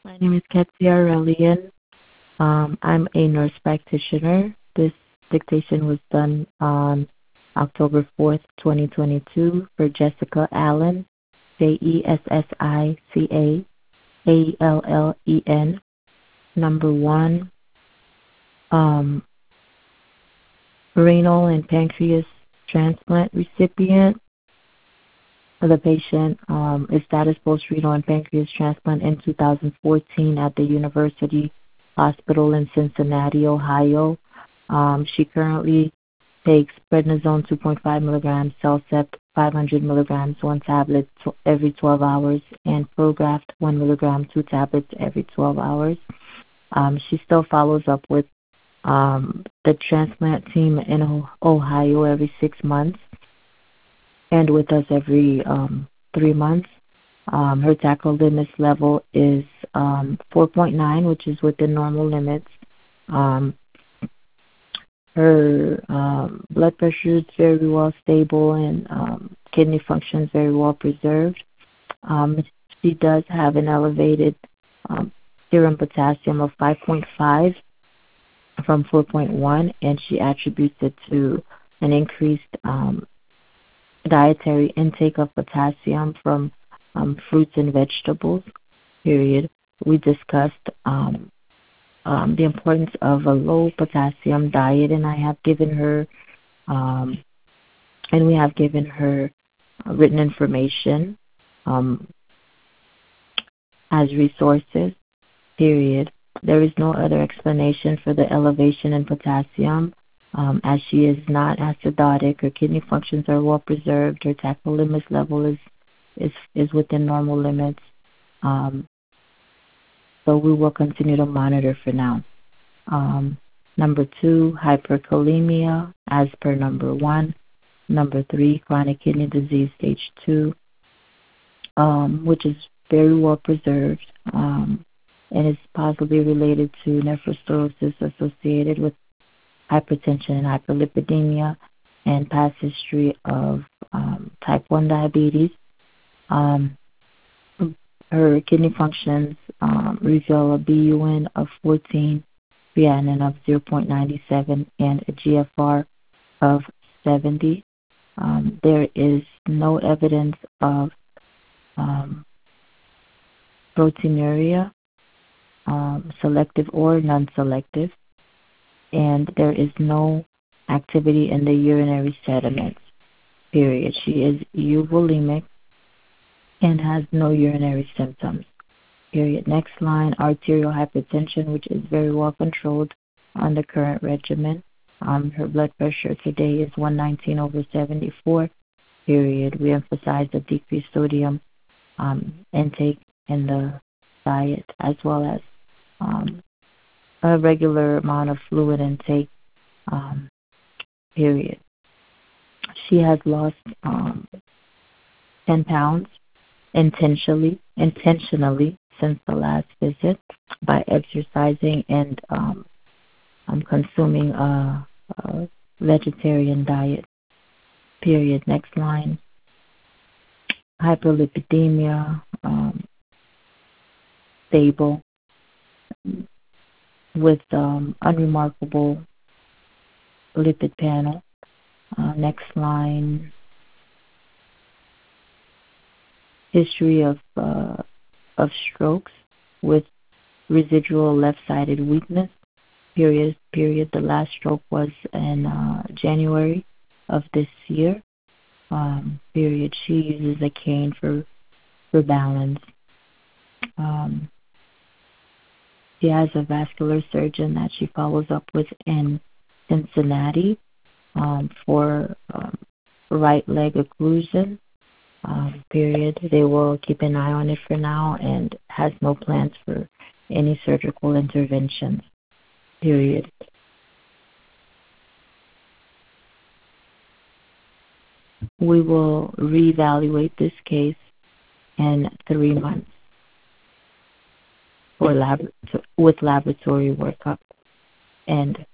My name is Katia Aurelian. I'm a nurse practitioner. This dictation was done on October 4th, 2022 for Jessica Allen, JESSICAALLEN. Number one, um, renal and pancreas transplant recipient. The patient is status post-renal and pancreas transplant in 2014 at the University Hospital in Cincinnati, Ohio. She currently takes prednisone 2.5 milligrams, Cellcept 500 milligrams, one tablet every 12 hours, and Prograft 1 milligram, two tablets every 12 hours. She still follows up with the transplant team in Ohio every 6 months and with us every 3 months. Her tacrolimus level is 4.9, which is within normal limits. Um, her blood pressure is very well stable and kidney function is very well preserved. Um, she does have an elevated um, serum potassium of 5.5 from 4.1, and she attributes it to an increased dietary intake of potassium from fruits and vegetables, period. We discussed the importance of a low potassium diet, and I have given her, um, and we have given her written information um, as resources, period. There is no other explanation for the elevation in potassium, as she is not acidotic. Her kidney functions are well preserved. Her tacrolimus level is within normal limits. Um, so we will continue to monitor for now. Um, Number two, hyperkalemia, as per number one. Number three, chronic kidney disease stage 2, which is very well preserved and is possibly related to nephrostenosis associated with hypertension and hyperlipidemia and past history of type 1 diabetes. Um, Her kidney functions reveal a BUN of 14, creatinine of 0.97, and a GFR of 70. There is no evidence of um, proteinuria, selective or non-selective, and there is no activity in the urinary sediments, period. She is euvolemic and has no urinary symptoms, period. Next line, arterial hypertension, which is very well controlled on the current regimen. Her blood pressure today is 119/74, period. We emphasize the decreased sodium intake in the diet, as well as um, a regular amount of fluid intake, um, period. She has lost 10 pounds intentionally since the last visit by exercising and consuming a vegetarian diet, period. Next line, hyperlipidemia, stable with unremarkable lipid panel. Next line, history of strokes with residual left-sided weakness, period. The last stroke was in January of this year, period. She uses a cane for balance. Um, she has a vascular surgeon that she follows up with in Cincinnati for right leg occlusion, period. They will keep an eye on it for now and has no plans for any surgical interventions, period. We will reevaluate this case in 3 months for with laboratory workup and